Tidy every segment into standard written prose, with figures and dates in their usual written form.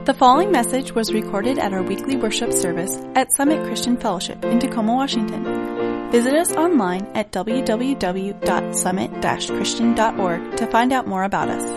The following message was recorded at our weekly worship service at Summit Christian Fellowship in Tacoma, Washington. Visit us online at www.summit-christian.org to find out more about us.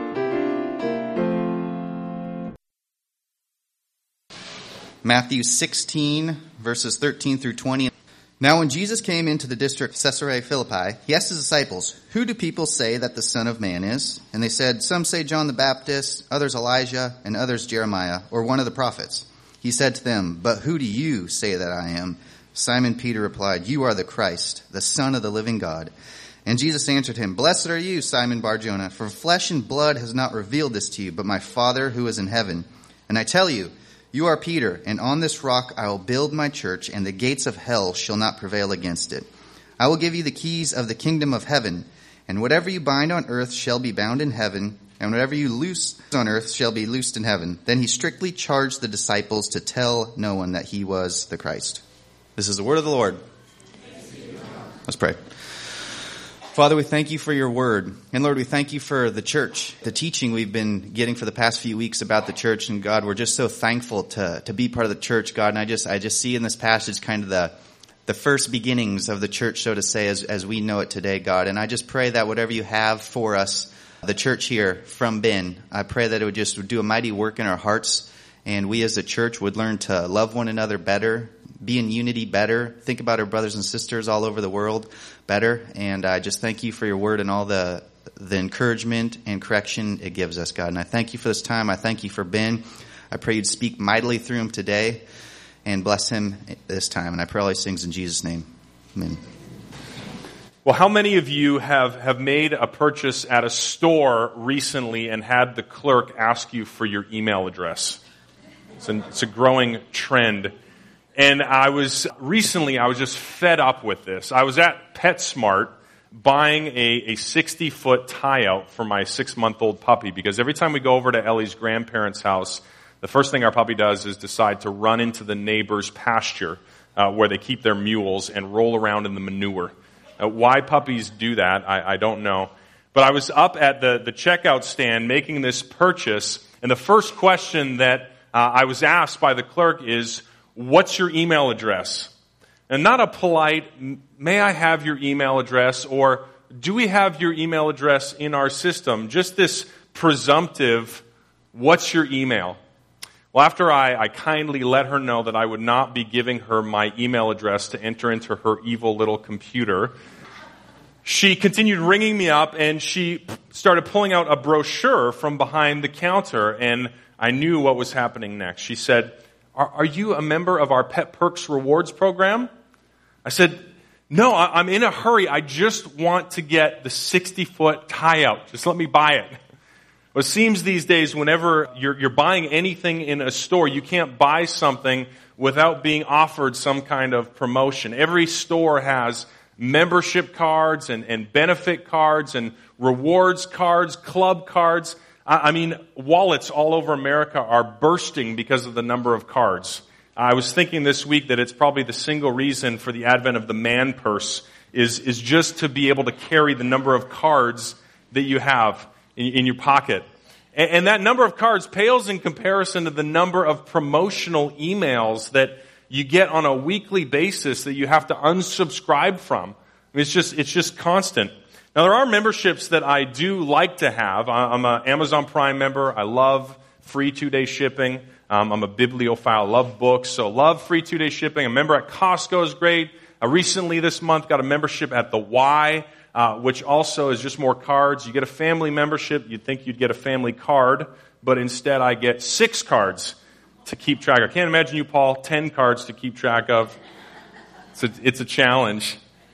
Matthew 16, verses 13 through 20. Now when Jesus came into the district of Caesarea Philippi, he asked his disciples, "Who do people say that the Son of Man is?" And they said, "Some say John the Baptist, others Elijah, and others Jeremiah, or one of the prophets." He said to them, "But who do you say that I am?" Simon Peter replied, "You are the Christ, the Son of the living God." And Jesus answered him, "Blessed are you, Simon Bar-Jonah, for flesh and blood has not revealed this to you, but my Father who is in heaven. And I tell you, you are Peter, and on this rock I will build my church, and the gates of hell shall not prevail against it. I will give you the keys of the kingdom of heaven, and whatever you bind on earth shall be bound in heaven, and whatever you loose on earth shall be loosed in heaven." Then he strictly charged the disciples to tell no one that he was the Christ. This is the word of the Lord. Let's pray. Father, we thank you for your word. And Lord, we thank you for the church, the teaching we've been getting for the past few weeks about the church. And God, we're just so thankful to be part of the church, God. And I just see in this passage kind of the first beginnings of the church, so to say, as we know it today, God. And I just pray that whatever you have for us, the church here from Ben, I pray that it would just do a mighty work in our hearts. And we as a church would learn to love one another better, be in unity better, think about our brothers and sisters all over the world better. And I just thank you for your word and all the encouragement and correction it gives us, God. And I thank you for this time. I thank you for Ben. I pray you'd speak mightily through him today and bless him this time. And I pray all these things in Jesus' name. Amen. Well, how many of you have made a purchase at a store recently and had the clerk ask you for your email address? It's a growing trend. And I was just fed up with this. I was at PetSmart buying a 60-foot tie-out for my 6-month-old puppy, because every time we go over to Ellie's grandparents' house, the first thing our puppy does is decide to run into the neighbor's pasture where they keep their mules and roll around in the manure. Why puppies do that, I don't know. But I was up at the checkout stand making this purchase, and the first question that I was asked by the clerk is, "What's your email address?" And not a polite, "May I have your email address?" or "Do we have your email address in our system?" Just this presumptive, "What's your email?" Well, after I kindly let her know that I would not be giving her my email address to enter into her evil little computer, she continued ringing me up, and she started pulling out a brochure from behind the counter, and I knew what was happening next. She said, Are you a member of our Pet Perks Rewards program? I said, "No, I'm in a hurry. I just want to get the 60-foot tie-out. Just let me buy it." Well, it seems these days whenever you're buying anything in a store, you can't buy something without being offered some kind of promotion. Every store has membership cards and benefit cards and rewards cards, club cards. I mean, wallets all over America are bursting because of the number of cards. I was thinking this week that it's probably the single reason for the advent of the man purse is just to be able to carry the number of cards that you have in your pocket. And that number of cards pales in comparison to the number of promotional emails that you get on a weekly basis that you have to unsubscribe from. I mean, it's just constant. Now, there are memberships that I do like to have. I'm an Amazon Prime member. I love free 2-day shipping. I'm a bibliophile. I love books, so love free 2-day shipping. A member at Costco is great. Recently this month got a membership at the Y, which also is just more cards. You get a family membership. You'd think you'd get a family card, but instead I get 6 cards to keep track of. I can't imagine you, Paul, 10 cards to keep track of. It's a challenge.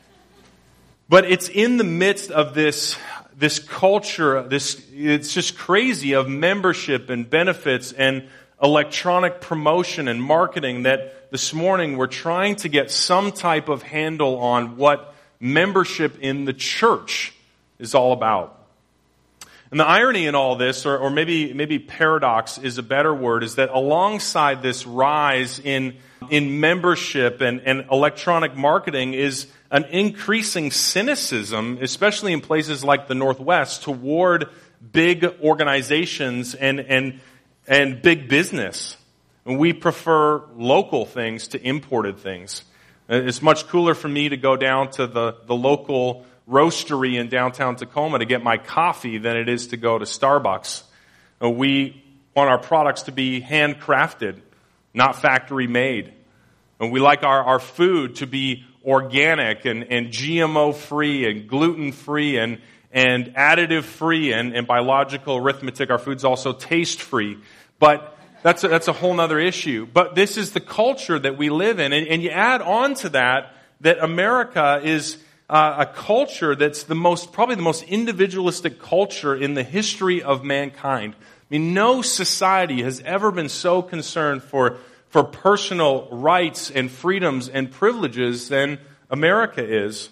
But it's in the midst of this culture, it's just crazy of membership and benefits and electronic promotion and marketing that this morning we're trying to get some type of handle on what membership in the church is all about. And the irony in all this, or maybe paradox is a better word, is that alongside this rise in membership and electronic marketing is an increasing cynicism, especially in places like the Northwest, toward big organizations and and big business. And we prefer local things to imported things. It's much cooler for me to go down to the local roastery in downtown Tacoma to get my coffee than it is to go to Starbucks. We want our products to be handcrafted, not factory made. And we like our food to be organic and GMO free and gluten free and additive free and by logical arithmetic our food's also taste free. But that's a whole nother issue. But this is the culture that we live in. And you add on to that America is a culture that's probably the most individualistic culture in the history of mankind. I mean, no society has ever been so concerned for personal rights and freedoms and privileges than America is.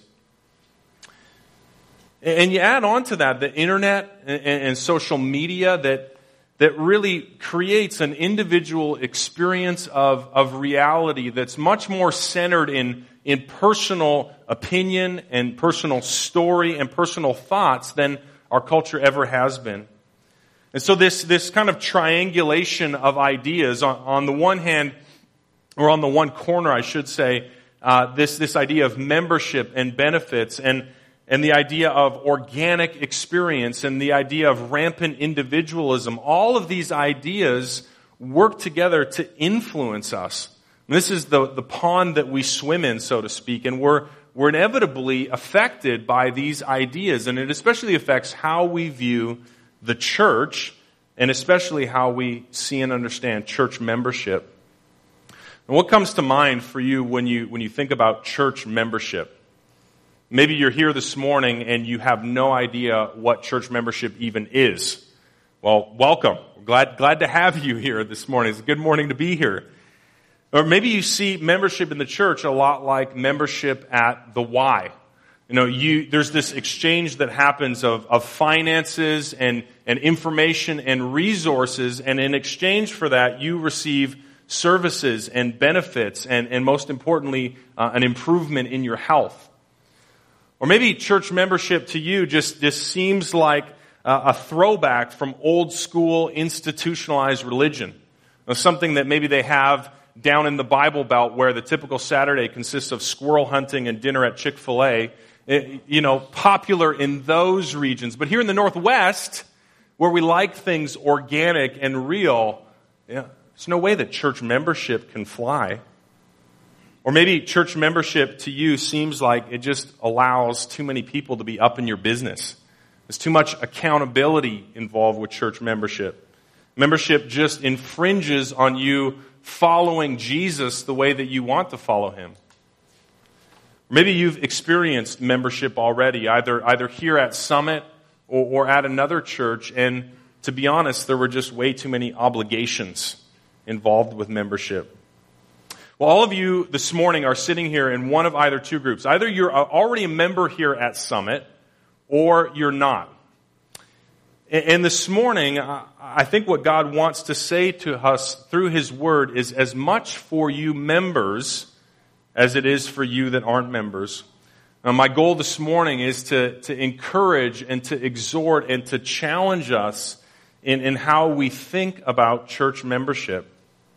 And you add on to that the internet and social media that really creates an individual experience of reality that's much more centered in personal opinion and personal story and personal thoughts than our culture ever has been. And so this kind of triangulation of ideas, on the one hand, or on the one corner, I should say, this idea of membership and benefits and the idea of organic experience and the idea of rampant individualism, all of these ideas work together to influence us. And this is the pond that we swim in, so to speak, and we're inevitably affected by these ideas, and it especially affects how we view the church, and especially how we see and understand church membership. And what comes to mind for you when you think about church membership? Maybe you're here this morning and you have no idea what church membership even is. Well, welcome. We're glad to have you here this morning. It's a good morning to be here. Or maybe you see membership in the church a lot like membership at the Y. There's this exchange that happens of finances and information and resources, and in exchange for that, you receive services and benefits and most importantly, an improvement in your health. Or maybe church membership to you just seems like a throwback from old school institutionalized religion. Something that maybe they have down in the Bible Belt where the typical Saturday consists of squirrel hunting and dinner at Chick-fil-A. Popular in those regions. But here in the Northwest, where we like things organic and real, there's no way that church membership can fly. Or maybe church membership to you seems like it just allows too many people to be up in your business. There's too much accountability involved with church membership. Membership just infringes on you following Jesus the way that you want to follow him. Maybe you've experienced membership already, either here at Summit or at another church, and to be honest, there were just way too many obligations involved with membership. Well, all of you this morning are sitting here in one of either two groups. Either you're already a member here at Summit, or you're not. And this morning, I think what God wants to say to us through His Word is as much for you members as it is for you that aren't members. Now, my goal this morning is to encourage and to exhort and to challenge us in how we think about church membership.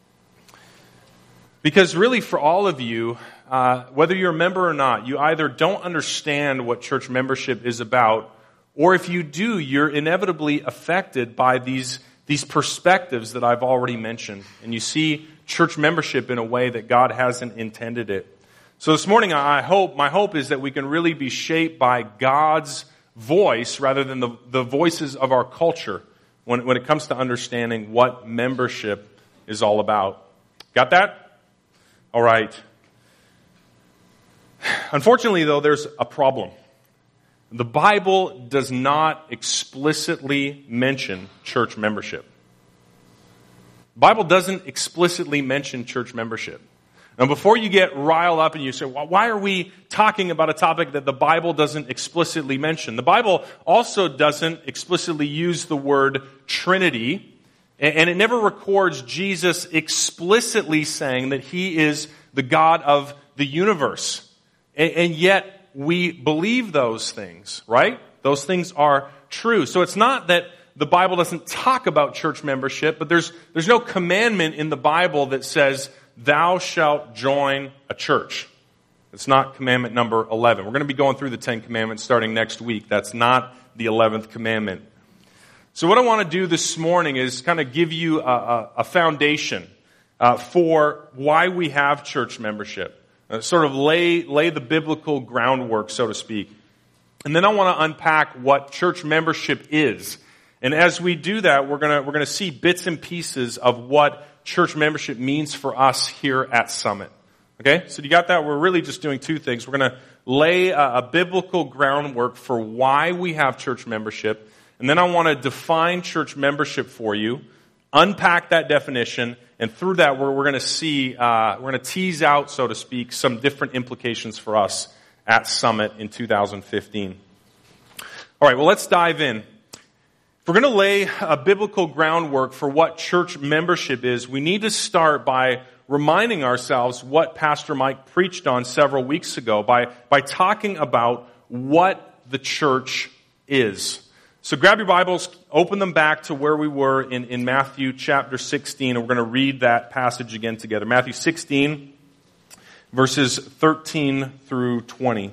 Because really for all of you, whether you're a member or not, you either don't understand what church membership is about, or if you do, you're inevitably affected by these perspectives that I've already mentioned. And you see church membership in a way that God hasn't intended it. So this morning, my hope is that we can really be shaped by God's voice rather than the voices of our culture when it comes to understanding what membership is all about. Got that? All right. Unfortunately, though, there's a problem. The Bible does not explicitly mention church membership. The Bible doesn't explicitly mention church membership. Now, before you get riled up and you say, well, why are we talking about a topic that the Bible doesn't explicitly mention? The Bible also doesn't explicitly use the word Trinity, and it never records Jesus explicitly saying that He is the God of the universe. And yet, we believe those things, right? Those things are true. So it's not that the Bible doesn't talk about church membership, but there's no commandment in the Bible that says, thou shalt join a church. It's not commandment number 11. We're going to be going through the 10 commandments starting next week. That's not the 11th commandment. So what I want to do this morning is kind of give you a foundation for why we have church membership. Sort of lay the biblical groundwork, so to speak. And then I want to unpack what church membership is. And as we do that, we're going to see bits and pieces of what church membership means for us here at Summit. Okay? So you got that? We're really just doing two things. We're going to lay a biblical groundwork for why we have church membership. And then I want to define church membership for you, unpack that definition, and through that we're going to see, we're going to tease out, so to speak, some different implications for us at Summit in 2015. All right, well, let's dive in. If we're going to lay a biblical groundwork for what church membership is, we need to start by reminding ourselves what Pastor Mike preached on several weeks ago by talking about what the church is. So grab your Bibles, open them back to where we were in Matthew chapter 16, and we're going to read that passage again together. Matthew 16, verses 13 through 20.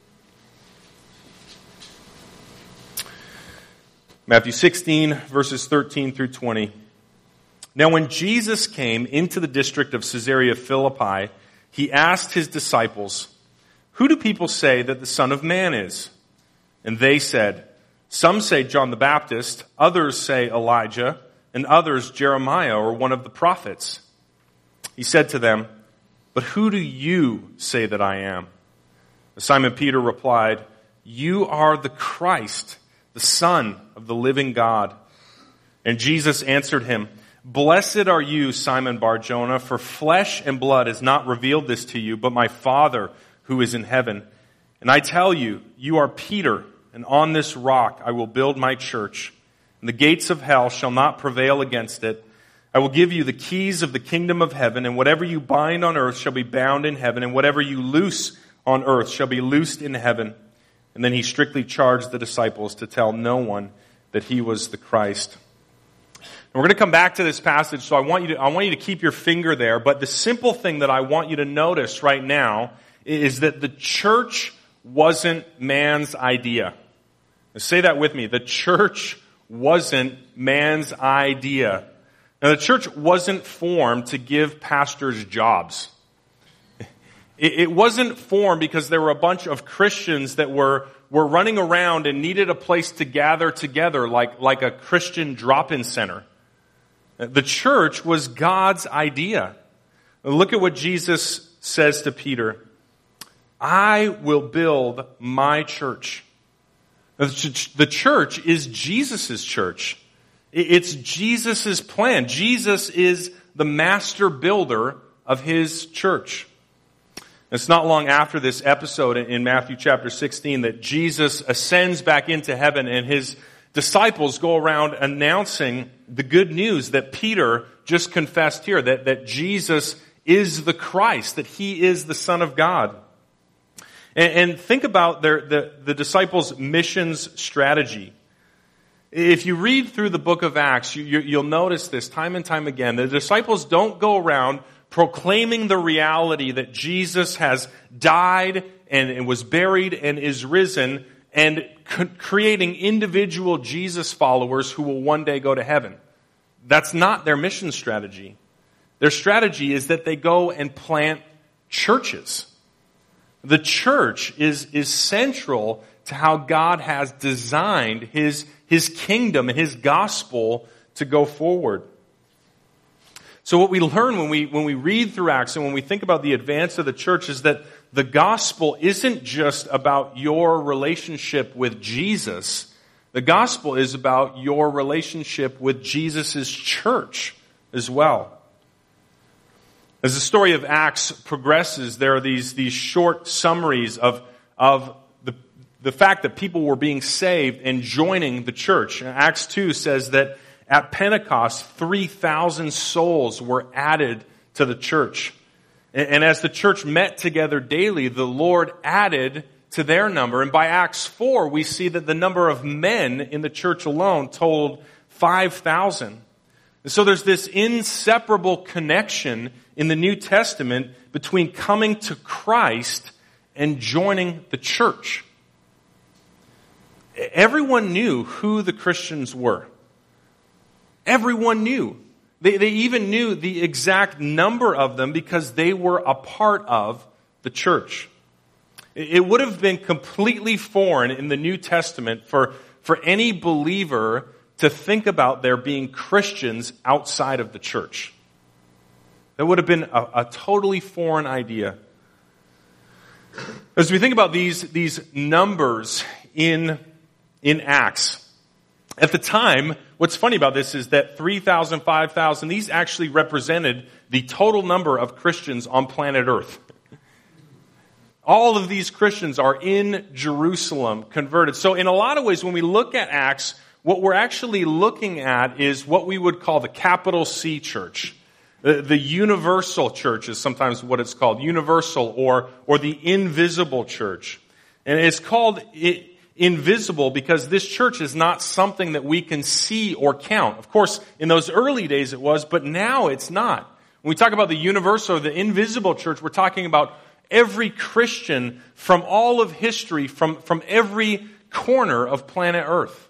Matthew 16, verses 13 through 20. Now when Jesus came into the district of Caesarea Philippi, he asked his disciples, "Who do people say that the Son of Man is?" And they said, "Some say John the Baptist, others say Elijah, and others Jeremiah or one of the prophets." He said to them, "But who do you say that I am?" Simon Peter replied, "You are the Christ, the Son of the living God." And Jesus answered him, "Blessed are you, Simon Bar-Jonah, for flesh and blood has not revealed this to you, but my Father who is in heaven. And I tell you, you are Peter, and on this rock I will build my church, and the gates of hell shall not prevail against it. I will give you the keys of the kingdom of heaven, and whatever you bind on earth shall be bound in heaven, and whatever you loose on earth shall be loosed in heaven." And then he strictly charged the disciples to tell no one that he was the Christ. And we're going to come back to this passage, so I want you to keep your finger there, but the simple thing that I want you to notice right now is that the church wasn't man's idea. Now say that with me. The church wasn't man's idea. Now the church wasn't formed to give pastors jobs. It wasn't formed because there were a bunch of Christians that were running around and needed a place to gather together like a Christian drop-in center. The church was God's idea. Look at what Jesus says to Peter. "I will build my church." The church is Jesus' church. It's Jesus' plan. Jesus is the master builder of his church. It's not long after this episode in Matthew chapter 16 that Jesus ascends back into heaven and his disciples go around announcing the good news that Peter just confessed here, that Jesus is the Christ, that he is the Son of God. And think about the disciples' missions strategy. If you read through the book of Acts, you'll notice this time and time again. The disciples don't go around proclaiming the reality that Jesus has died and was buried and is risen and creating individual Jesus followers who will one day go to heaven. That's not their mission strategy. Their strategy is that they go and plant churches. The church is central to how God has designed his kingdom and his gospel to go forward. So what we learn when we read through Acts and when we think about the advance of the church is that the gospel isn't just about your relationship with Jesus. The gospel is about your relationship with Jesus' church as well. As the story of Acts progresses, there are these short summaries of the fact that people were being saved and joining the church. Acts 2 says that at Pentecost, 3,000 souls were added to the church. And as the church met together daily, the Lord added to their number. And by Acts 4, we see that the number of men in the church alone totaled 5,000. And so there's this inseparable connection in the New Testament between coming to Christ and joining the church. Everyone knew who the Christians were. Everyone knew. They even knew the exact number of them because they were a part of the church. It would have been completely foreign in the New Testament for any believer to think about there being Christians outside of the church. That would have been a totally foreign idea. As we think about these numbers in Acts, at the time, what's funny about this is that 3,000, 5,000, these actually represented the total number of Christians on planet Earth. All of these Christians are in Jerusalem, converted. So in a lot of ways, when we look at Acts, what we're actually looking at is what we would call the capital C church. The universal church is sometimes what it's called, universal or the invisible church. And it's called invisible because this church is not something that we can see or count. Of course, in those early days it was, but now it's not. When we talk about the universal or the invisible church, we're talking about every Christian from all of history, from every corner of planet Earth.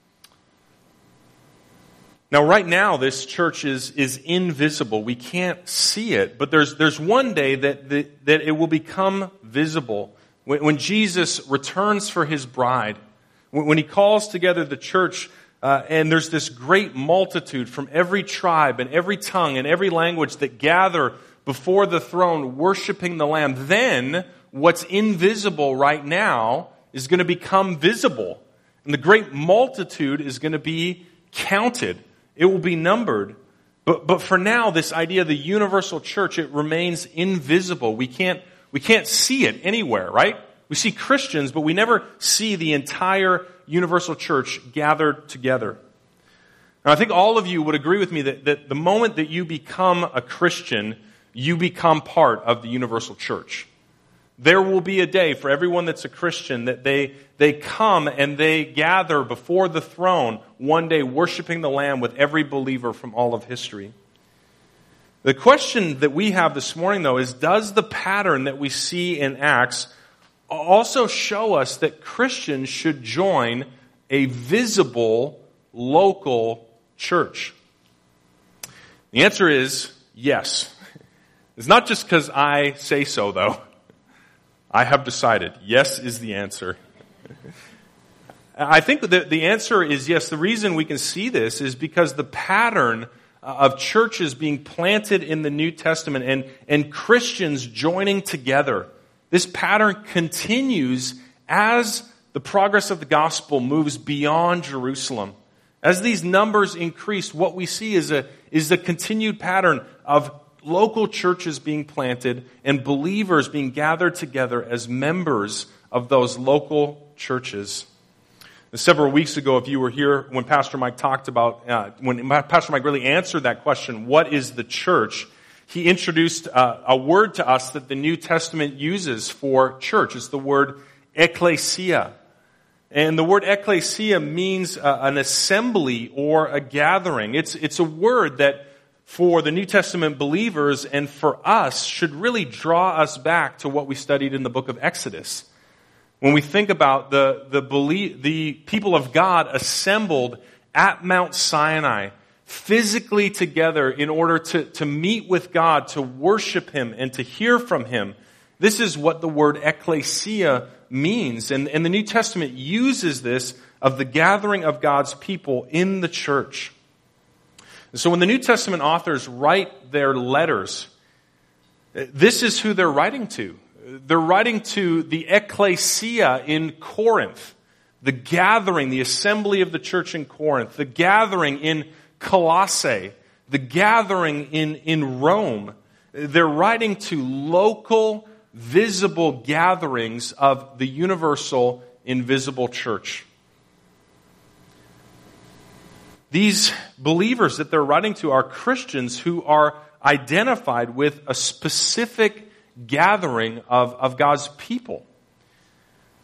Now, right now, this church is invisible. We can't see it, but there's one day that it will become visible. When Jesus returns for his bride, when he calls together the church, and there's this great multitude from every tribe and every tongue and every language that gather before the throne worshiping the Lamb, then what's invisible right now is going to become visible. And the great multitude is going to be counted. It will be numbered. But for now, this idea of the universal church, it remains invisible. We can't see it anywhere, right? We see Christians, but we never see the entire universal church gathered together. Now, I think all of you would agree with me that the moment that you become a Christian, you become part of the universal church. There will be a day for everyone that's a Christian that they come and they gather before the throne one day worshiping the Lamb with every believer from all of history. The question that we have this morning, though, is does the pattern that we see in Acts also show us that Christians should join a visible local church? The answer is yes. It's not just because I say so, though. I have decided. Yes is the answer. I think that the answer is yes. The reason we can see this is because the pattern of churches being planted in the New Testament and Christians joining together, this pattern continues as the progress of the gospel moves beyond Jerusalem. As these numbers increase, what we see is a continued pattern of local churches being planted and believers being gathered together as members of those local churches. Several weeks ago, if you were here when Pastor Mike talked about, when Pastor Mike really answered that question, what is the church? He introduced a word to us that the New Testament uses for church. It's the word ecclesia. And the word ecclesia means an assembly or a gathering. It's a word that for the New Testament believers and for us should really draw us back to what we studied in the book of Exodus. When we think about the people of God assembled at Mount Sinai, physically together in order to meet with God, to worship Him, and to hear from Him. This is what the word ecclesia means. And the New Testament uses this of the gathering of God's people in the church. So when the New Testament authors write their letters, this is who they're writing to. They're writing to the ecclesia in Corinth, the gathering, the assembly of the church in Corinth, the gathering in Colossae, the gathering in Rome. They're writing to local, visible gatherings of the universal, invisible church. These believers that they're writing to are Christians who are identified with a specific gathering of God's people.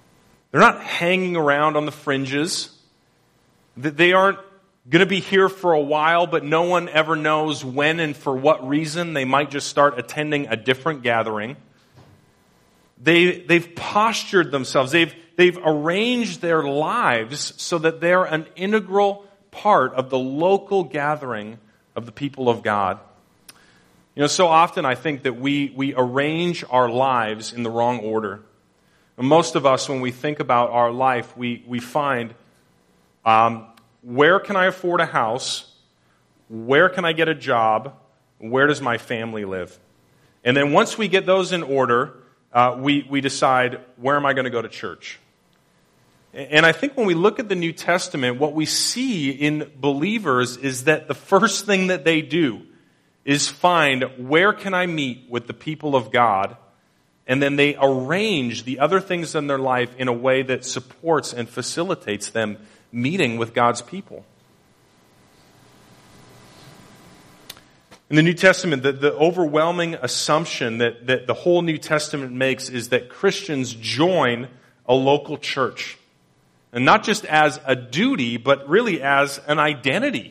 They're not hanging around on the fringes. They aren't going to be here for a while, but no one ever knows when and for what reason. They might just start attending a different gathering. They've postured themselves. They've arranged their lives so that they're an integral part of the local gathering of the people of God. So often I think that we arrange our lives in the wrong order. And most of us, when we think about our life, we find, where can I afford a house? Where can I get a job? Where does my family live? And then once we get those in order, we decide, where am I going to go to church? And I think when we look at the New Testament, what we see in believers is that the first thing that they do is find, where can I meet with the people of God? And then they arrange the other things in their life in a way that supports and facilitates them meeting with God's people. In the New Testament, the overwhelming assumption that the whole New Testament makes is that Christians join a local church. And not just as a duty, but really as an identity.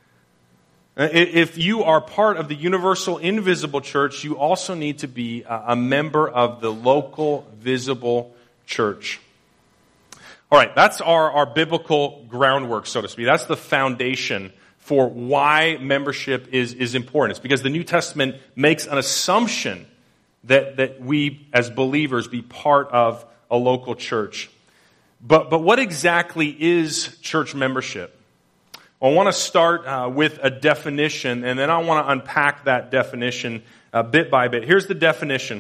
If you are part of the universal invisible church, you also need to be a member of the local visible church. All right, that's our biblical groundwork, so to speak. That's the foundation for why membership is important. It's because the New Testament makes an assumption that we as believers be part of a local church. But what exactly is church membership? I want to start with a definition, and then I want to unpack that definition bit by bit. Here's the definition.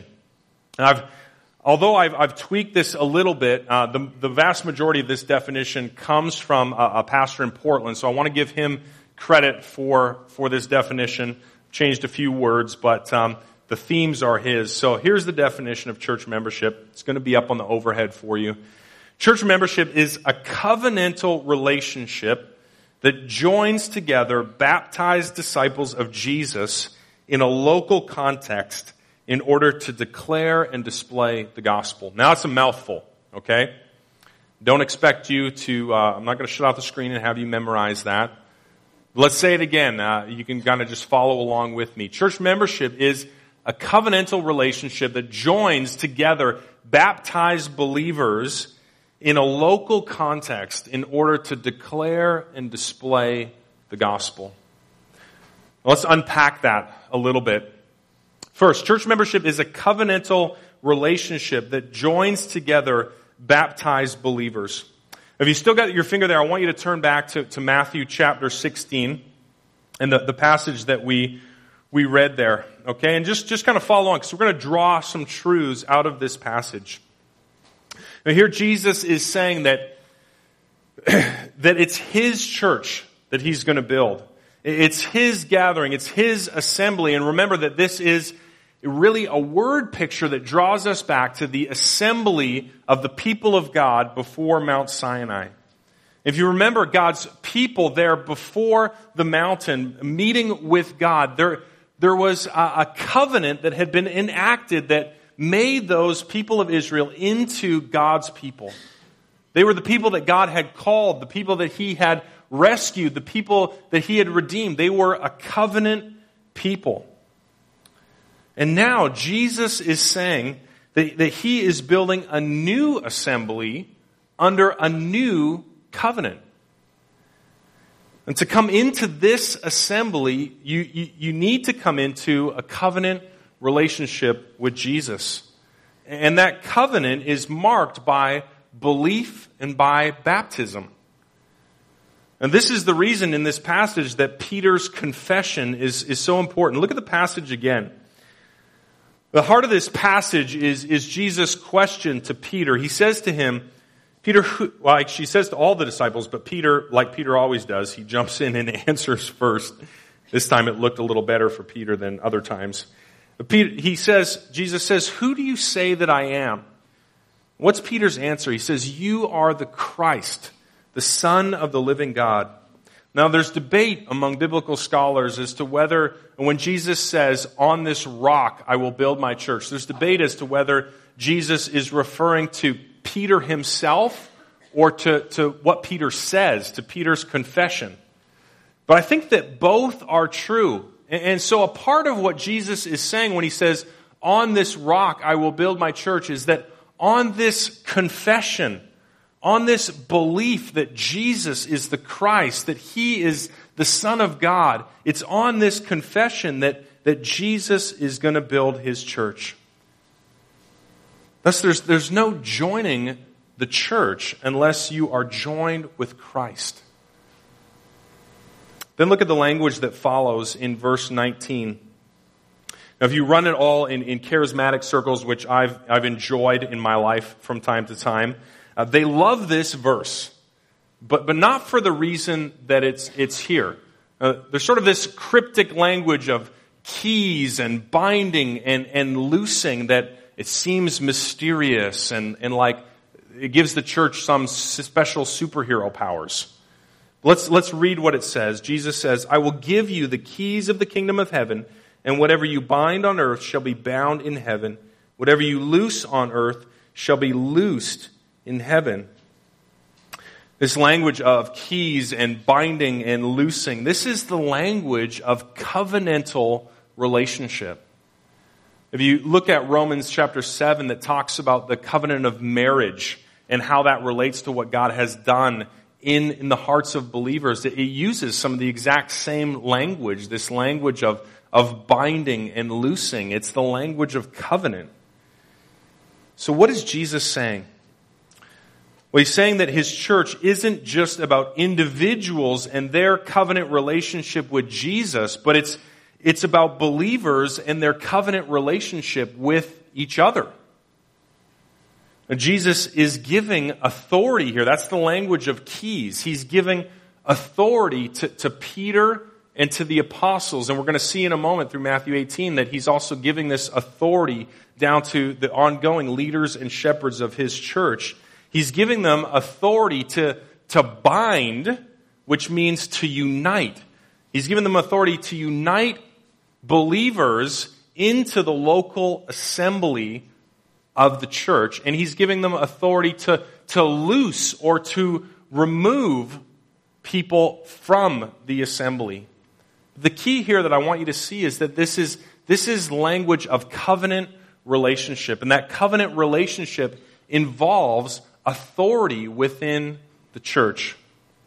Although I've tweaked this a little bit, the vast majority of this definition comes from a pastor in Portland, so I want to give him credit for this definition. Changed a few words, but the themes are his. So here's the definition of church membership. It's going to be up on the overhead for you. Church membership is a covenantal relationship that joins together baptized disciples of Jesus in a local context in order to declare and display the gospel. Now it's a mouthful, okay? Don't expect you to, I'm not going to shut off the screen and have you memorize that. Let's say it again. You can kind of just follow along with me. Church membership is a covenantal relationship that joins together baptized believers in a local context in order to declare and display the gospel. Let's unpack that a little bit. First, church membership is a covenantal relationship that joins together baptized believers. If you still got your finger there, I want you to turn back to Matthew chapter 16 and the passage that we read there. Okay, and just kind of follow on because we're going to draw some truths out of this passage. Now here Jesus is saying that it's His church that He's going to build. It's His gathering. It's His assembly. And remember that this is really a word picture that draws us back to the assembly of the people of God before Mount Sinai. If you remember God's people there before the mountain meeting with God, there was a covenant that had been enacted that made those people of Israel into God's people. They were the people that God had called, the people that He had rescued, the people that He had redeemed. They were a covenant people. And now Jesus is saying that He is building a new assembly under a new covenant. And to come into this assembly, you need to come into a covenant relationship with Jesus. And that covenant is marked by belief and by baptism. And this is the reason in this passage that Peter's confession is so important. Look at the passage again. The heart of this passage is Jesus' question to Peter. He says to him, Peter, she says to all the disciples, but Peter, like Peter always does, he jumps in and answers first. This time it looked a little better for Peter than other times. But Jesus says, who do you say that I am? What's Peter's answer? He says, you are the Christ, the Son of the living God. Now there's debate among biblical scholars as to whether, when Jesus says, on this rock I will build my church, there's debate as to whether Jesus is referring to Peter himself or to what Peter says, to Peter's confession. But I think that both are true. And so a part of what Jesus is saying when he says, on this rock I will build my church, is that on this confession, on this belief that Jesus is the Christ, that he is the Son of God, it's on this confession that Jesus is going to build his church. Thus, there's no joining the church unless you are joined with Christ. Then look at the language that follows in verse 19. Now, if you run it all in charismatic circles, which I've enjoyed in my life from time to time, they love this verse, but not for the reason that it's here. There's sort of this cryptic language of keys and binding and loosing that it seems mysterious and like it gives the church some special superhero powers. Let's read what it says. Jesus says, I will give you the keys of the kingdom of heaven, and whatever you bind on earth shall be bound in heaven. Whatever you loose on earth shall be loosed in heaven. This language of keys and binding and loosing, this is the language of covenantal relationship. If you look at Romans chapter 7 that talks about the covenant of marriage and how that relates to what God has done in the hearts of believers, it uses some of the exact same language, this language of binding and loosing. It's the language of covenant. So what is Jesus saying? Well, he's saying that his church isn't just about individuals and their covenant relationship with Jesus, but it's about believers and their covenant relationship with each other. And Jesus is giving authority here. That's the language of keys. He's giving authority to Peter and to the apostles. And we're going to see in a moment through Matthew 18 that he's also giving this authority down to the ongoing leaders and shepherds of his church. He's giving them authority to bind, which means to unite. He's given them authority to unite believers into the local assembly of the church, and he's giving them authority to loose or to remove people from the assembly. The key here that I want you to see is that this is language of covenant relationship, and that covenant relationship involves authority within the church.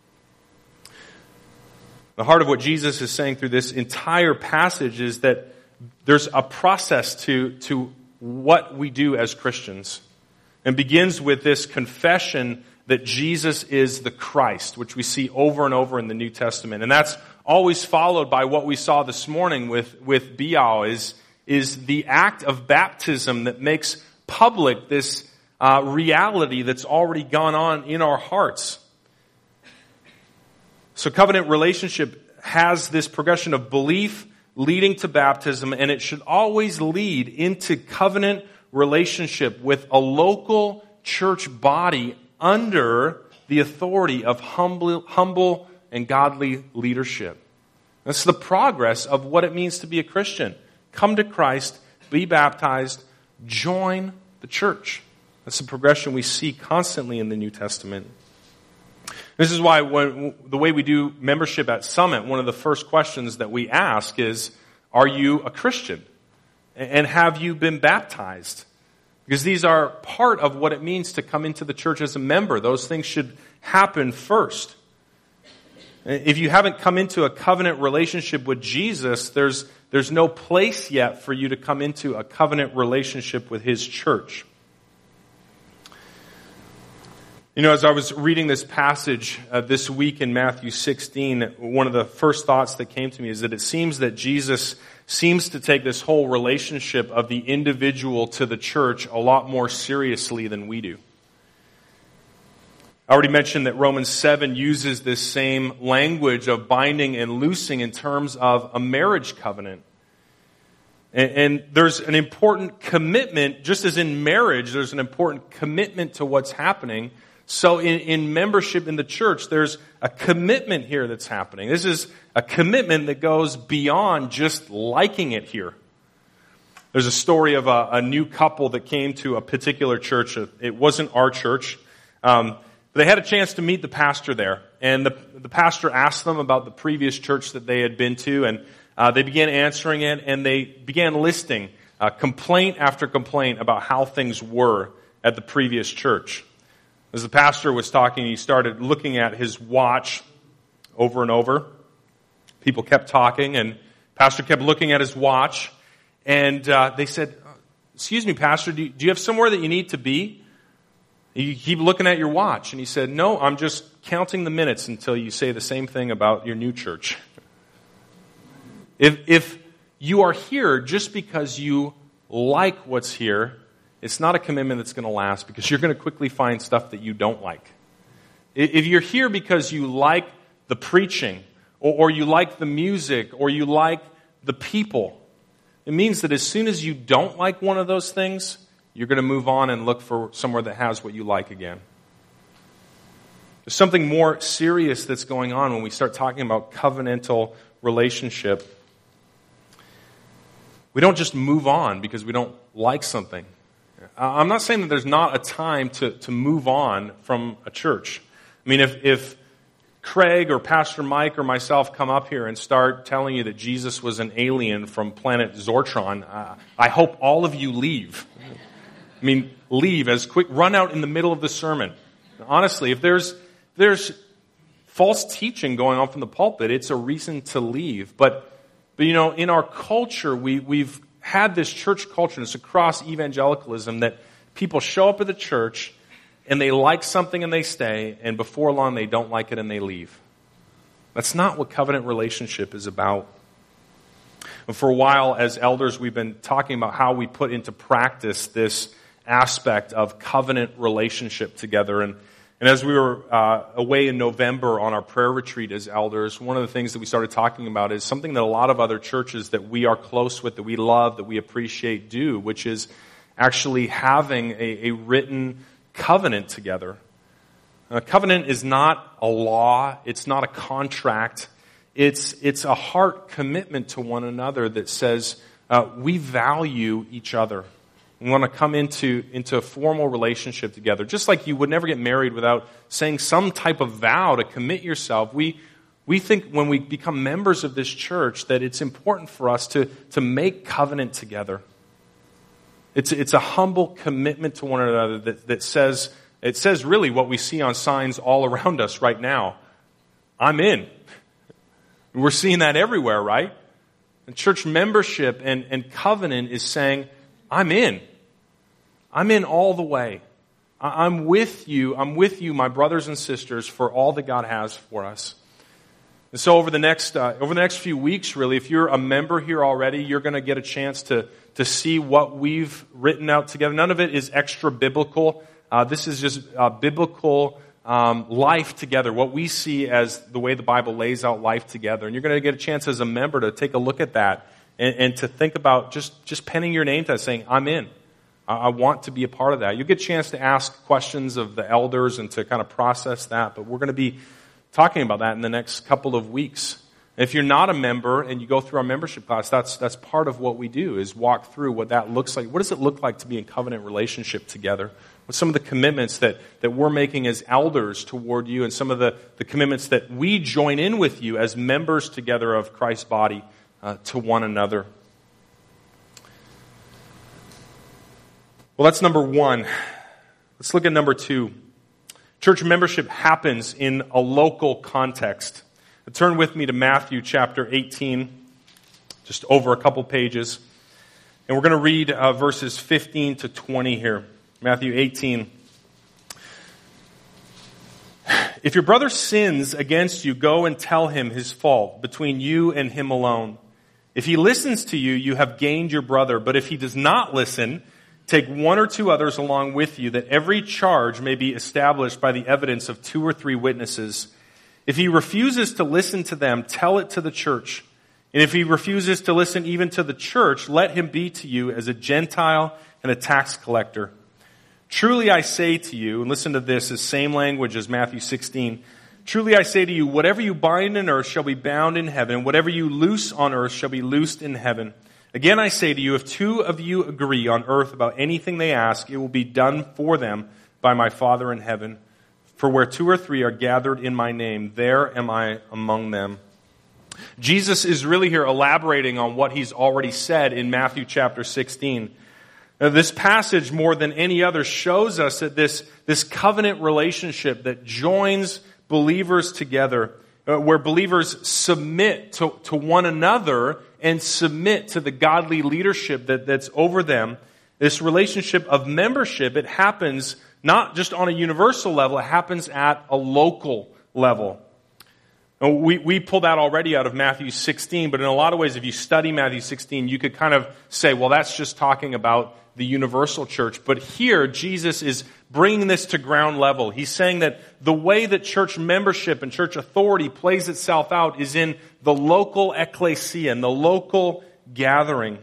The heart of what Jesus is saying through this entire passage is that there's a process to what we do as Christians. And begins with this confession that Jesus is the Christ, which we see over and over in the New Testament. And that's always followed by what we saw this morning with Biao, is the act of baptism that makes public this reality that's already gone on in our hearts. So covenant relationship has this progression of belief leading to baptism, and it should always lead into covenant relationship with a local church body under the authority of humble and godly leadership. That's the progress of what it means to be a Christian. Come to Christ, be baptized, join the church. That's the progression we see constantly in the New Testament. This is why the way we do membership at Summit, one of the first questions that we ask is, are you a Christian? And have you been baptized? Because these are part of what it means to come into the church as a member. Those things should happen first. If you haven't come into a covenant relationship with Jesus, there's no place yet for you to come into a covenant relationship with his church. You know, as I was reading this passage this week in Matthew 16, one of the first thoughts that came to me is that it seems that Jesus seems to take this whole relationship of the individual to the church a lot more seriously than we do. I already mentioned that Romans 7 uses this same language of binding and loosing in terms of a marriage covenant. And there's an important commitment, just as in marriage, there's an important commitment to what's happening. So in membership in the church, there's a commitment here that's happening. This is a commitment that goes beyond just liking it here. There's a story of a new couple that came to a particular church. It wasn't our church. They had a chance to meet the pastor there. And the pastor asked them about the previous church that they had been to. And they began answering it. And they began listing complaint after complaint about how things were at the previous church. As the pastor was talking, he started looking at his watch over and over. People kept talking, and the pastor kept looking at his watch. And they said, "Excuse me, Pastor, do you have somewhere that you need to be? You keep looking at your watch." And he said, "No, I'm just counting the minutes until you say the same thing about your new church." If you are here just because you like what's here, it's not a commitment that's going to last, because you're going to quickly find stuff that you don't like. If you're here because you like the preaching, or you like the music, or you like the people, it means that as soon as you don't like one of those things, you're going to move on and look for somewhere that has what you like again. There's something more serious that's going on when we start talking about covenantal relationship. We don't just move on because we don't like something. I'm not saying that there's not a time to move on from a church. I mean, if Craig or Pastor Mike or myself come up here and start telling you that Jesus was an alien from planet Zortron, I hope all of you leave. I mean, leave as quick, run out in the middle of the sermon. Honestly, if there's false teaching going on from the pulpit, it's a reason to leave. But you know, in our culture, we've had this church culture, and it's across evangelicalism, that people show up at the church and they like something and they stay, and before long they don't like it and they leave. That's not what covenant relationship is about. And for a while, as elders, we've been talking about how we put into practice this aspect of covenant relationship together. And as we were away in November on our prayer retreat as elders, one of the things that we started talking about is something that a lot of other churches that we are close with, that we love, that we appreciate do, which is actually having a written covenant together. A covenant is not a law. It's not a contract. It's a heart commitment to one another that says we value each other. We want to come into a formal relationship together. Just like you would never get married without saying some type of vow to commit yourself. We think when we become members of this church that it's important for us to make covenant together. It's a humble commitment to one another that says, it says really what we see on signs all around us right now. I'm in. We're seeing that everywhere, right? And church membership and covenant is saying, I'm in. I'm in all the way. I'm with you. I'm with you, my brothers and sisters, for all that God has for us. And so over the next few weeks, really, if you're a member here already, you're going to get a chance to see what we've written out together. None of it is extra biblical. This is just biblical life together, what we see as the way the Bible lays out life together. And you're going to get a chance as a member to take a look at that and to think about just penning your name to that, saying, I'm in. I want to be a part of that. You'll get a chance to ask questions of the elders and to kind of process that, but we're going to be talking about that in the next couple of weeks. If you're not a member and you go through our membership class, that's part of what we do, is walk through what that looks like. What does it look like to be in covenant relationship together? What's some of the commitments that we're making as elders toward you, and some of the commitments that we join in with you as members together of Christ's body to one another? Well, that's number one. Let's look at number two. Church membership happens in a local context. Turn with me to Matthew chapter 18, just over a couple pages. And we're going to read verses 15 to 20 here. Matthew 18. If your brother sins against you, go and tell him his fault between you and him alone. If he listens to you, you have gained your brother. But if he does not listen, take one or two others along with you, that every charge may be established by the evidence of 2 or 3 witnesses. If he refuses to listen to them, tell it to the church. And if he refuses to listen even to the church, let him be to you as a Gentile and a tax collector. Truly I say to you, and listen to this, the same language as Matthew 16. Truly I say to you, whatever you bind on earth shall be bound in heaven, and whatever you loose on earth shall be loosed in heaven. Again, I say to you, if two of you agree on earth about anything they ask, it will be done for them by my Father in heaven. For where two or three are gathered in my name, there am I among them. Jesus is really here elaborating on what he's already said in Matthew chapter 16. Now, this passage, more than any other, shows us that this covenant relationship that joins believers together, where believers submit to one another and submit to the godly leadership that's over them. This relationship of membership, it happens not just on a universal level, it happens at a local level. We pulled that already out of Matthew 16, but in a lot of ways, if you study Matthew 16, you could kind of say, well, that's just talking about the universal church. But here, Jesus is bringing this to ground level. He's saying that the way that church membership and church authority plays itself out is in the local ecclesia, in the local gathering.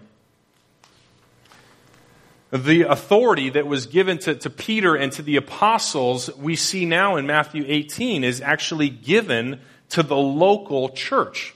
The authority that was given to Peter and to the apostles, we see now in Matthew 18, is actually given to the local church.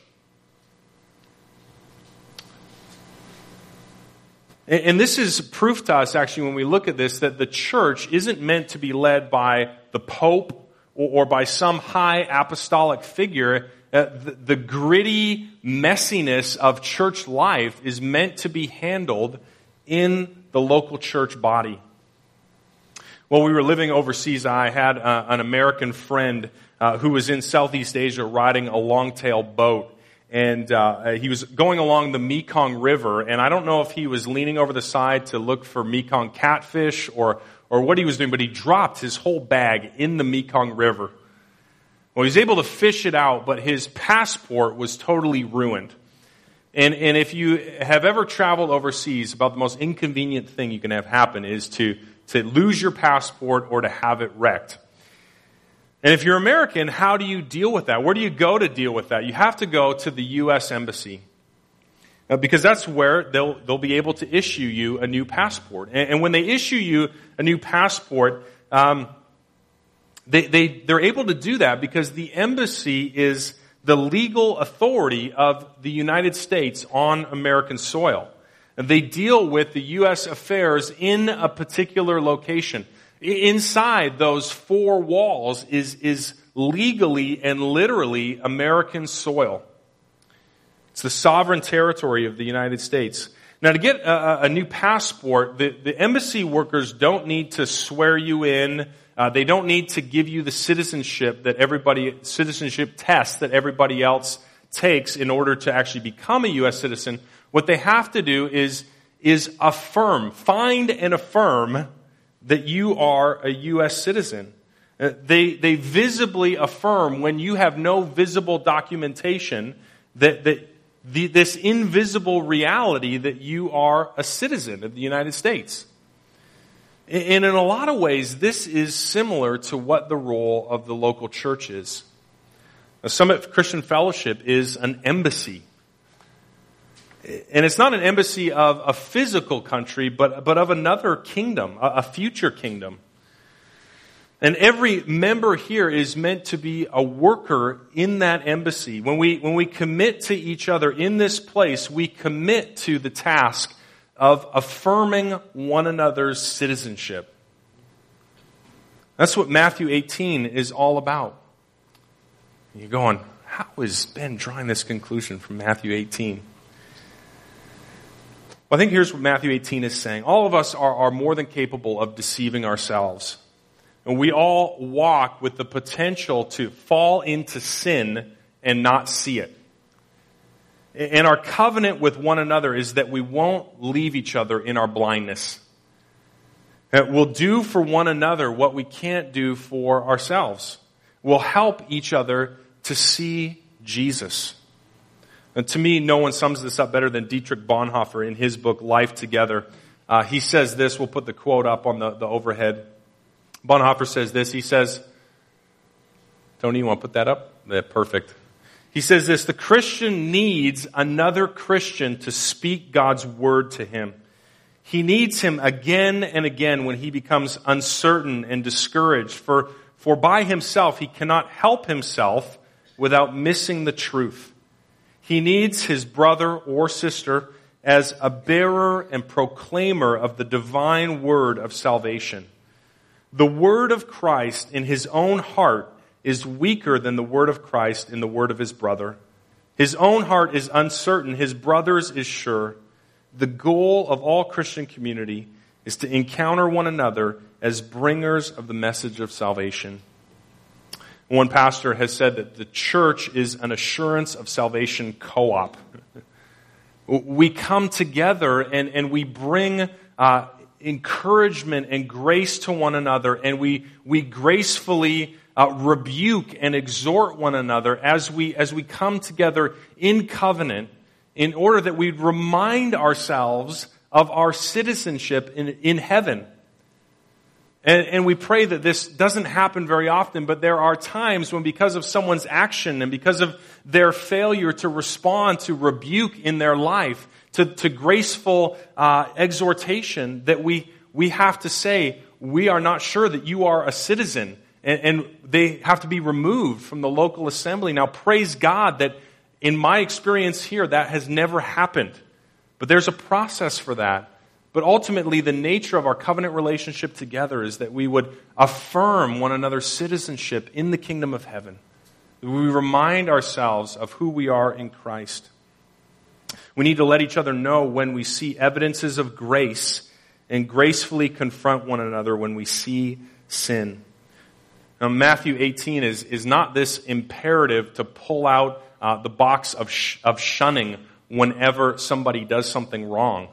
And this is proof to us, actually, when we look at this, that the church isn't meant to be led by the Pope or by some high apostolic figure. The gritty messiness of church life is meant to be handled in the local church body. While we were living overseas, I had an American friend who was in Southeast Asia riding a long-tail boat. And he was going along the Mekong River, and I don't know if he was leaning over the side to look for Mekong catfish or what he was doing, but he dropped his whole bag in the Mekong River. Well, he was able to fish it out, but his passport was totally ruined. And if you have ever traveled overseas, about the most inconvenient thing you can have happen is to lose your passport or to have it wrecked. And if you're American, how do you deal with that? Where do you go to deal with that? You have to go to the U.S. Embassy. Because that's where they'll be able to issue you a new passport. And when they issue you a new passport, they're able to do that because the embassy is the legal authority of the United States on American soil. And they deal with the U.S. affairs in a particular location. Inside those four walls is legally and literally American soil. It's the sovereign territory of the United States. Now, to get a new passport, the embassy workers don't need to swear you in. They don't need to give you the citizenship test that everybody else takes in order to actually become a U.S. citizen. What they have to do is find and affirm that you are a U.S. citizen. They visibly affirm when you have no visible documentation that this invisible reality that you are a citizen of the United States. And in a lot of ways, this is similar to what the role of the local church is. Summit Christian Fellowship is an embassy. And it's not an embassy of a physical country, but of another kingdom, a future kingdom. And every member here is meant to be a worker in that embassy. When we commit to each other in this place, we commit to the task of affirming one another's citizenship. That's what Matthew 18 is all about. And you're going, how is Ben drawing this conclusion from Matthew 18? Well, I think here's what Matthew 18 is saying. All of us are more than capable of deceiving ourselves. And we all walk with the potential to fall into sin and not see it. And our covenant with one another is that we won't leave each other in our blindness. That we'll do for one another what we can't do for ourselves. We'll help each other to see Jesus. And to me, no one sums this up better than Dietrich Bonhoeffer in his book, Life Together. He says this, we'll put the quote up on the overhead. Bonhoeffer says this, he says, Tony, you want to put that up? Yeah, perfect. He says this, the Christian needs another Christian to speak God's word to him. He needs him again and again when he becomes uncertain and discouraged. For by himself, he cannot help himself without missing the truth. He needs his brother or sister as a bearer and proclaimer of the divine word of salvation. The word of Christ in his own heart is weaker than the word of Christ in the word of his brother. His own heart is uncertain, his brother's is sure. The goal of all Christian community is to encounter one another as bringers of the message of salvation. One pastor has said that the church is an assurance of salvation co-op. We come together and we bring encouragement and grace to one another, and we gracefully rebuke and exhort one another as we come together in covenant, in order that we remind ourselves of our citizenship in heaven. And we pray that this doesn't happen very often, but there are times when, because of someone's action and because of their failure to respond to rebuke in their life, to graceful exhortation, that we have to say, we are not sure that you are a citizen. And they have to be removed from the local assembly. Now, praise God that in my experience here, that has never happened. But there's a process for that. But ultimately, the nature of our covenant relationship together is that we would affirm one another's citizenship in the kingdom of heaven. We remind ourselves of who we are in Christ. We need to let each other know when we see evidences of grace and gracefully confront one another when we see sin. Now, Matthew 18 is not this imperative to pull out the box of shunning whenever somebody does something wrong.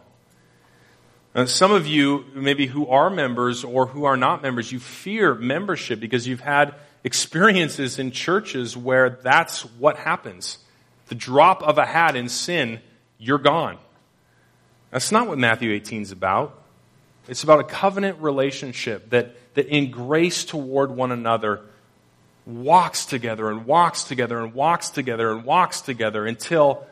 Some of you, maybe who are members or who are not members, you fear membership because you've had experiences in churches where that's what happens. The drop of a hat in sin, you're gone. That's not what Matthew 18 is about. It's about a covenant relationship that in grace toward one another walks together and walks together and walks together and walks together until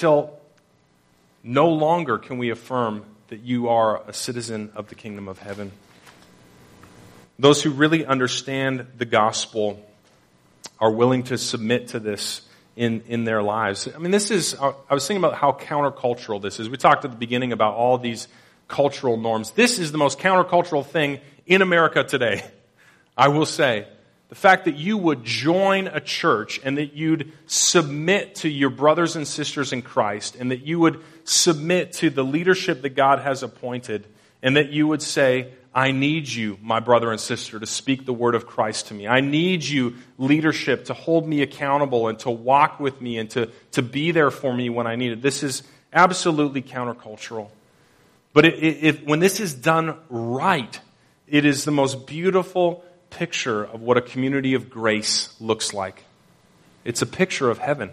no longer can we affirm that you are a citizen of the kingdom of heaven. Those who really understand the gospel are willing to submit to this in their lives. I mean, I was thinking about how countercultural this is. We talked at the beginning about all these cultural norms. This is the most countercultural thing in America today, I will say. The fact that you would join a church and that you'd submit to your brothers and sisters in Christ, and that you would submit to the leadership that God has appointed, and that you would say, I need you, my brother and sister, to speak the word of Christ to me. I need you, leadership, to hold me accountable and to walk with me and to be there for me when I need it. This is absolutely countercultural. But when this is done right, it is the most beautiful picture of what a community of grace looks like. It's a picture of heaven.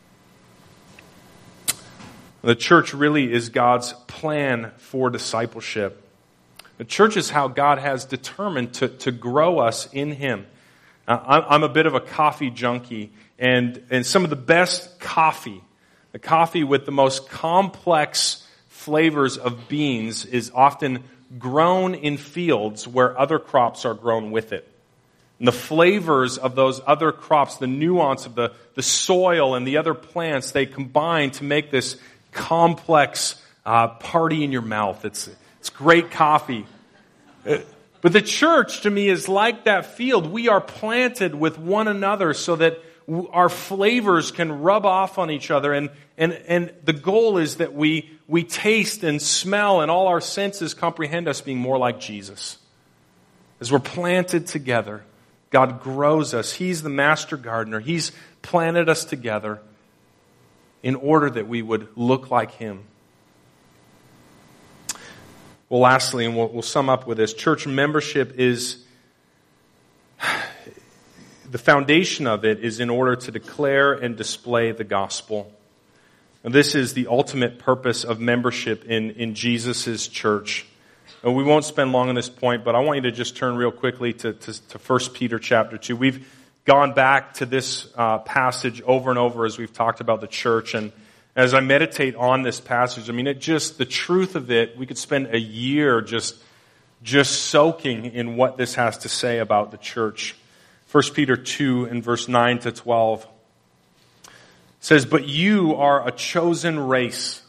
The church really is God's plan for discipleship. The church is how God has determined to grow us in Him. I'm a bit of a coffee junkie, and some of the best coffee, the coffee with the most complex flavors of beans, is often grown in fields where other crops are grown with it. And the flavors of those other crops, the nuance of the soil and the other plants, they combine to make this complex party in your mouth. It's great coffee. But the church, to me, is like that field. We are planted with one another so that our flavors can rub off on each other. And the goal is that we taste and smell and all our senses comprehend us being more like Jesus. As we're planted together, God grows us. He's the master gardener. He's planted us together in order that we would look like Him. Well, lastly, and we'll sum up with this, church membership is, the foundation of it is in order to declare and display the gospel. And this is the ultimate purpose of membership in Jesus' church. And we won't spend long on this point, but I want you to just turn real quickly to 1 Peter chapter 2. We've gone back to this passage over and over as we've talked about the church. And as I meditate on this passage, I mean, the truth of it, we could spend a year just soaking in what this has to say about the church. 1 Peter 2 and verse 9 to 12 says, "But you are a chosen race,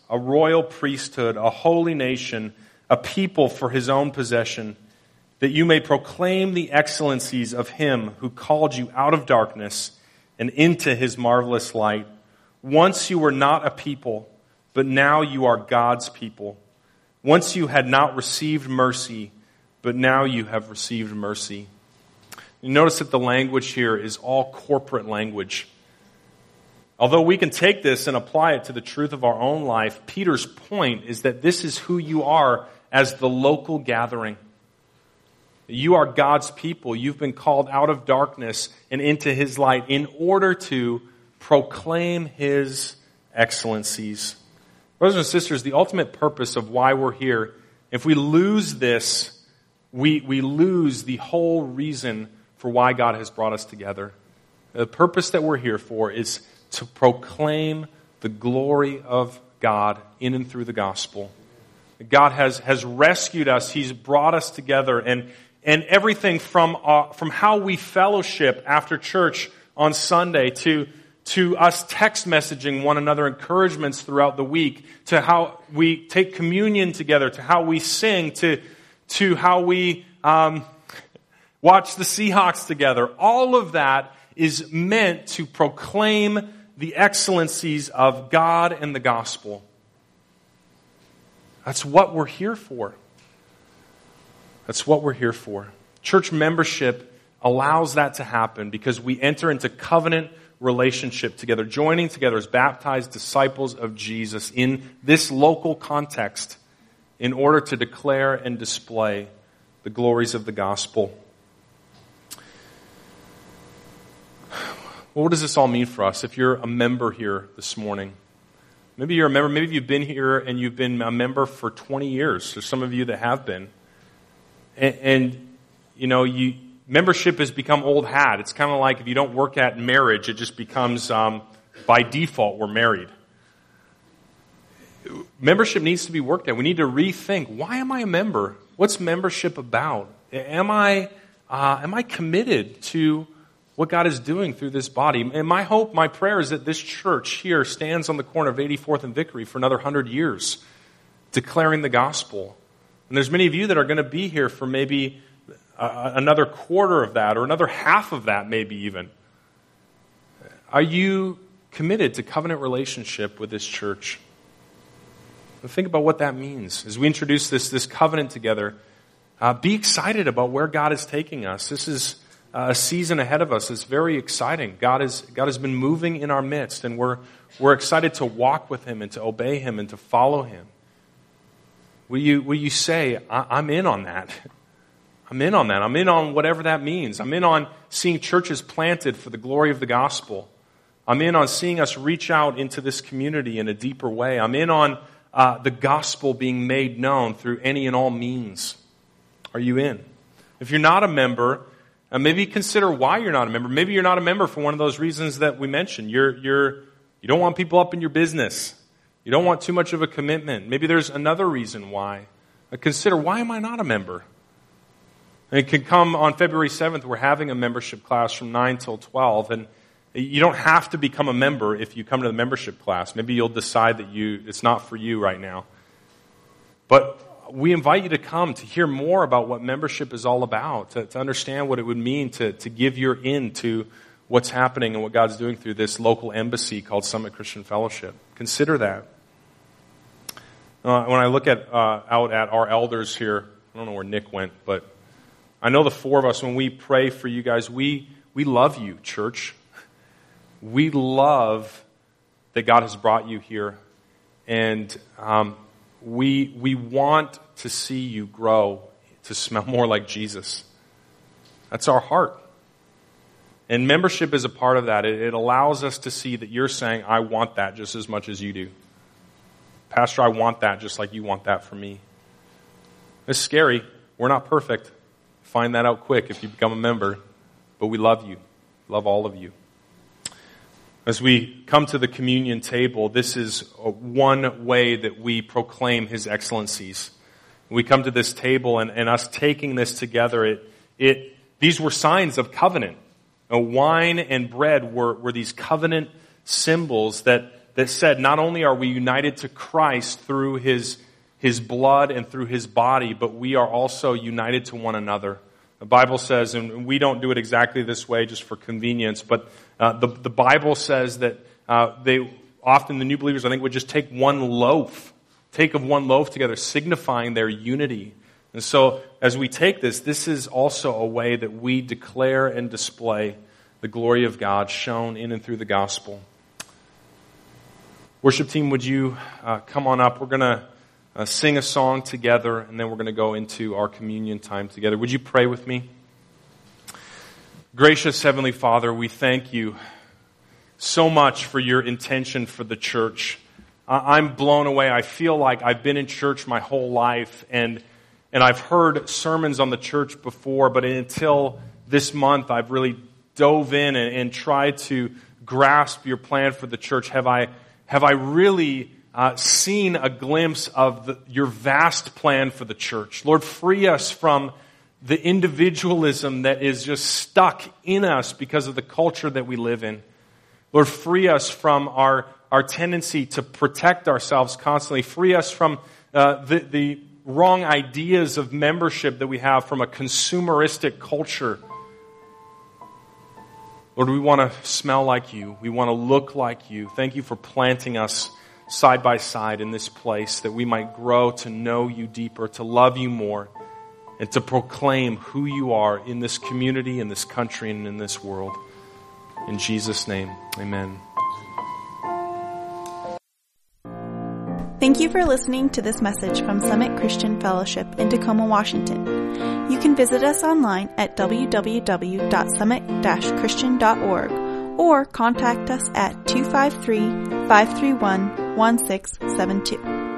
a royal priesthood, a holy nation, a people for his own possession, that you may proclaim the excellencies of him who called you out of darkness and into his marvelous light. Once you were not a people, but now you are God's people. Once you had not received mercy, but now you have received mercy. You notice that the language here is all corporate language. Although we can take this and apply it to the truth of our own life, Peter's point is that this is who you are as the local gathering. You are God's people. You've been called out of darkness and into his light in order to proclaim his excellencies. Brothers and sisters, the ultimate purpose of why we're here, if we lose this, we lose the whole reason for why God has brought us together. The purpose that we're here for is to proclaim the glory of God in and through the gospel. God has rescued us. He's brought us together, and everything from how we fellowship after church on Sunday to us text messaging one another encouragements throughout the week, to how we take communion together, to how we sing, to how we watch the Seahawks together. All of that is meant to proclaim the excellencies of God and the gospel. That's what we're here for. That's what we're here for. Church membership allows that to happen because we enter into covenant relationship together, joining together as baptized disciples of Jesus in this local context in order to declare and display the glories of the gospel. Well, what does this all mean for us? If you're a member here this morning, maybe you're a member, maybe you've been here and you've been a member for 20 years. There's some of you that have been. And you know, membership has become old hat. It's kind of like if you don't work at marriage, it just becomes, by default, we're married. Membership needs to be worked at. We need to rethink, why am I a member? What's membership about? Am I committed to what God is doing through this body? And my hope, my prayer is that this church here stands on the corner of 84th and Vickery for another 100 years, declaring the gospel. And there's many of you that are going to be here for maybe another quarter of that, or another half of that maybe even. Are you committed to covenant relationship with this church? And think about what that means. As we introduce this covenant together, be excited about where God is taking us. This is a season ahead of us. It's very exciting. God has been moving in our midst, and we're excited to walk with him and to obey him and to follow him. Will you say, I'm in on that? I'm in on that. I'm in on whatever that means. I'm in on seeing churches planted for the glory of the gospel. I'm in on seeing us reach out into this community in a deeper way. I'm in on the gospel being made known through any and all means. Are you in? If you're not a member, maybe consider why you're not a member. Maybe you're not a member for one of those reasons that we mentioned. You don't want people up in your business. You don't want too much of a commitment. Maybe there's another reason why. Consider, why am I not a member? And it can come on February 7th. We're having a membership class from 9 till 12. And you don't have to become a member if you come to the membership class. Maybe you'll decide that it's not for you right now. But we invite you to come to hear more about what membership is all about, to understand what it would mean to give your in to what's happening and what God's doing through this local embassy called Summit Christian Fellowship. Consider that. When I look out at our elders here, I don't know where Nick went, but I know the four of us, when we pray for you guys, we love you, church. We love that God has brought you here, and we want to see you grow to smell more like Jesus. That's our heart. And membership is a part of that. It allows us to see that you're saying, I want that just as much as you do. Pastor, I want that just like you want that for me. It's scary. We're not perfect. Find that out quick if you become a member. But we love you. Love all of you. As we come to the communion table, this is one way that we proclaim his excellencies. We come to this table and us taking this together, these were signs of covenant. Wine and bread were these covenant symbols that that said not only are we united to Christ through his blood and through his body, but we are also united to one another. The Bible says, and we don't do it exactly this way just for convenience, but the Bible says that they often, the new believers, I think, would just take of one loaf together, signifying their unity. And so as we take this is also a way that we declare and display the glory of God shown in and through the gospel. Worship team, would you come on up? We're going to sing a song together, and then we're going to go into our communion time together. Would you pray with me? Gracious Heavenly Father, we thank you so much for your intention for the church. I'm blown away. I feel like I've been in church my whole life, and I've heard sermons on the church before, but until this month, I've really dove in and tried to grasp your plan for the church. Have I really seen a glimpse of your vast plan for the church? Lord, free us from the individualism that is just stuck in us because of the culture that we live in. Lord, free us from our tendency to protect ourselves constantly. Free us from the wrong ideas of membership that we have from a consumeristic culture. Lord, we want to smell like you. We want to look like you. Thank you for planting us side by side in this place that we might grow to know you deeper, to love you more, and to proclaim who you are in this community, in this country, and in this world. In Jesus' name, amen. Thank you for listening to this message from Summit Christian Fellowship in Tacoma, Washington. You can visit us online at www.summit-christian.org or contact us at 253-531-1672.